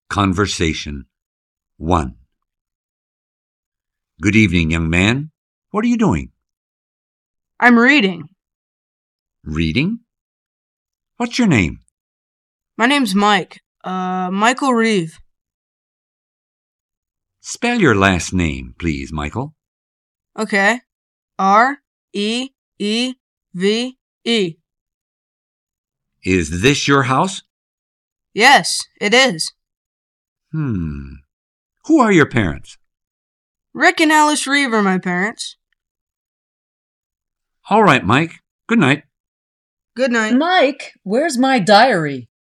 Conversation 1. Good evening, young man. What are you doing? I'm reading. Reading? What's your name? My name's Mike. Michael Reeve. Spell your last name, please, Michael. Okay. R-E-E-V-E. Is this your house? Yes, it is. Who are your parents? Rick and Alice Reeve are my parents. All right, Mike. Good night. Good night. Mike, where's my diary?